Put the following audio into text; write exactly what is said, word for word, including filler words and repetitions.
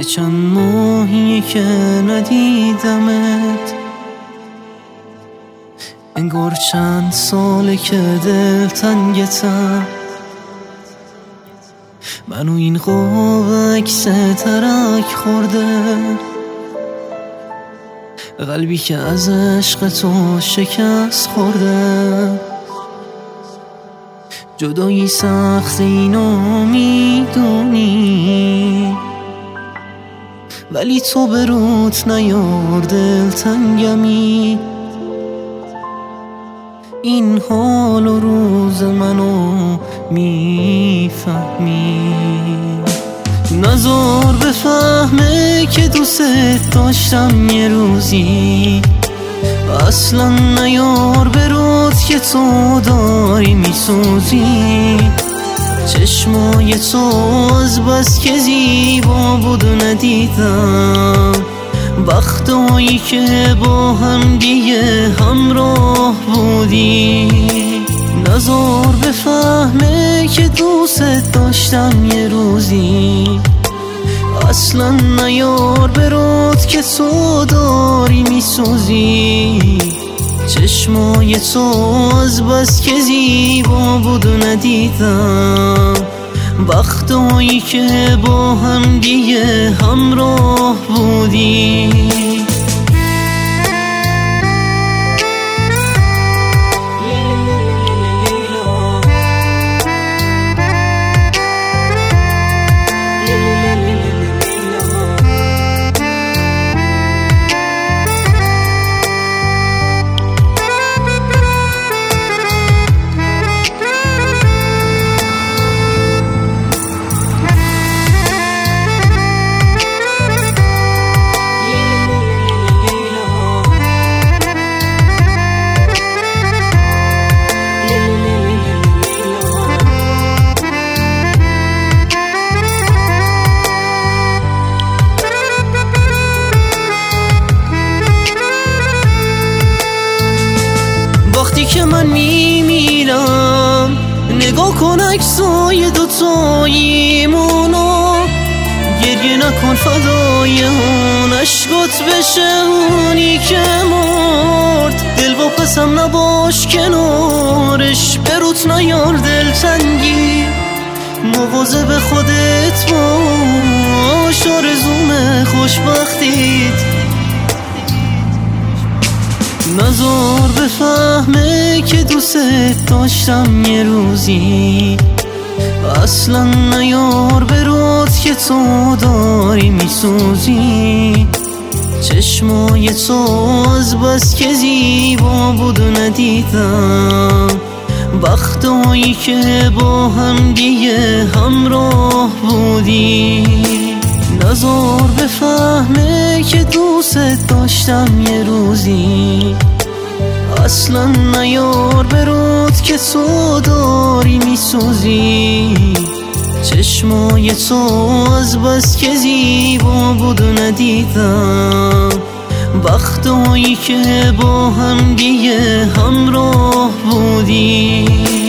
چند ماهیه که ندیدمت، انگار چند ساله که دل تنگتم. منو این قاب عکس ترک خورده، قلبی که از عشق تو شکست خورده. جدایی سخت اینو میدونی، ولی تو به روت نیار دلتنگمی. این حال و روز منو میفهمی، نذار بفهمه که دوست داشتم یه روزی. اصلا نیار به رود که تو داری میسوزی. چشمای تو از بس که زیبا بود و ندیدم، وقتایی که با هم دیگه همراه بودی. نذار بفهمه که دوست داشتم یه روزی. اصلا نیار به رود که تو داری میسوزی. چشمای تو از بس که زیبا بود و ندیدم، وقتایی که با هم دیگه همراه بودی. وقتی که من میمیرم نگاه کن عکسای دوتاییمونو، گریه نکن فدای اون عشقات بشه اونی که مرد. دل با پسم نباش کنارش، بروت نیار دلتنگی. مواظب خودت باش، آرزوم خوشبختیت. نذار بفهمه که دوست داشتم یه روزی. اصلا نیار به رود که تو داری میسوزی. چشمای تو از بس که زیبا بود و ندیدم، وقتایی که با هم دیگه همراه بودی. نذار بفهمه که دوست داشتم یه روزی. اصلا نیار به رود که تو داری میسوزی. چشمای تو از بس که زیبا بود و ندیدم، وقتایی که با هم دیگه همراه بودی.